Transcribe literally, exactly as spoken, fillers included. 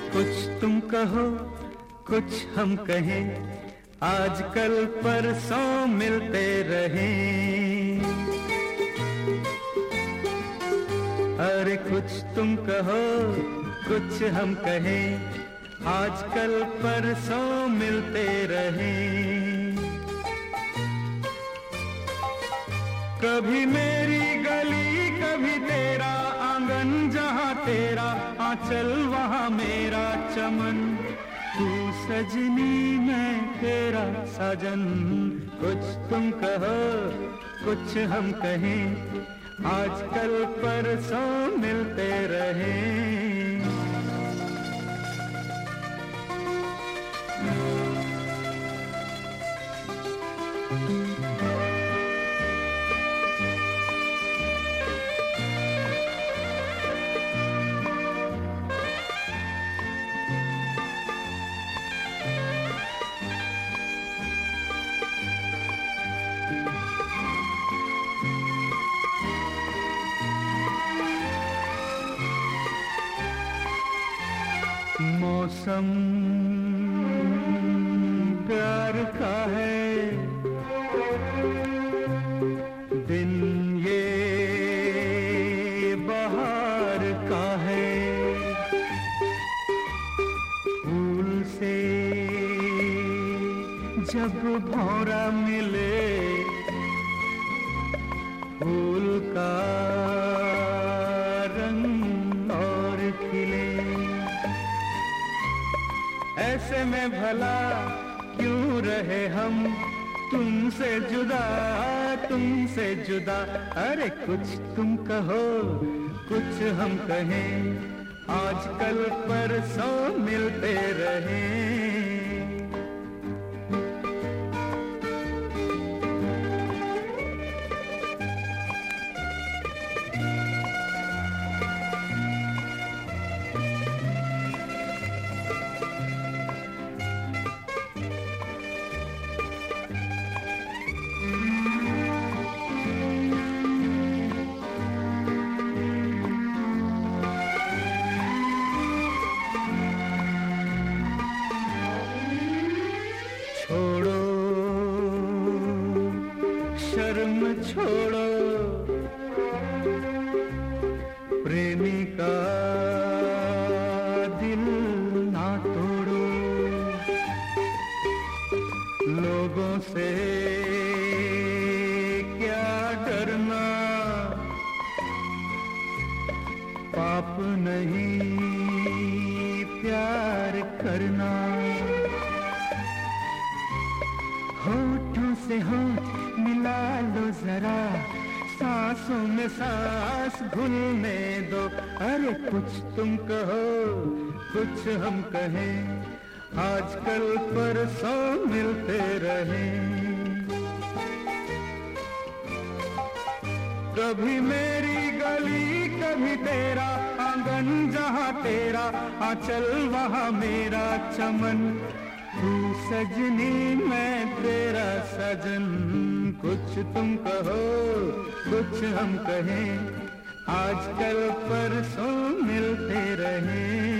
कुछ तुम कहो कुछ हम कहें, आजकल परसों मिलते रहें। अरे कुछ तुम कहो कुछ हम कहें, आजकल परसों मिलते रहें। कभी मेरी गली कभी तेरा आंगन, जहाँ तेरा आंचल वहाँ मेरा चमन। तू सजनी मैं तेरा साजन, कुछ तुम कहो कुछ हम कहें, आजकल परसों मिलते रहें। मौसम प्यार का है, दिन ये बहार का है। फूल से जब भौरा मिले, फूल का रंग और खिले। ऐसे में भला क्यों रहे हम तुमसे जुदा, तुमसे जुदा। अरे कुछ तुम कहो कुछ हम कहें, आजकल परसों मिलते रहें। छोड़ो शर्म छोड़ो, प्रेमी का दिल ना तोड़ो। लोगों से क्या डरना, पाप नहीं प्यार करना। होठों से होठ मिला लो जरा, सांसों में सांस घुलने दो। अरे कुछ तुम कहो कुछ हम कहें, आजकल परसों मिलते रहें। कभी मेरी गली कभी तेरा आंगन, जहाँ तेरा आंचल वहाँ मेरा चमन। तू सजनी मैं तेरा सजन, कुछ तुम कहो कुछ हम कहें, आजकल परसों मिलते रहें।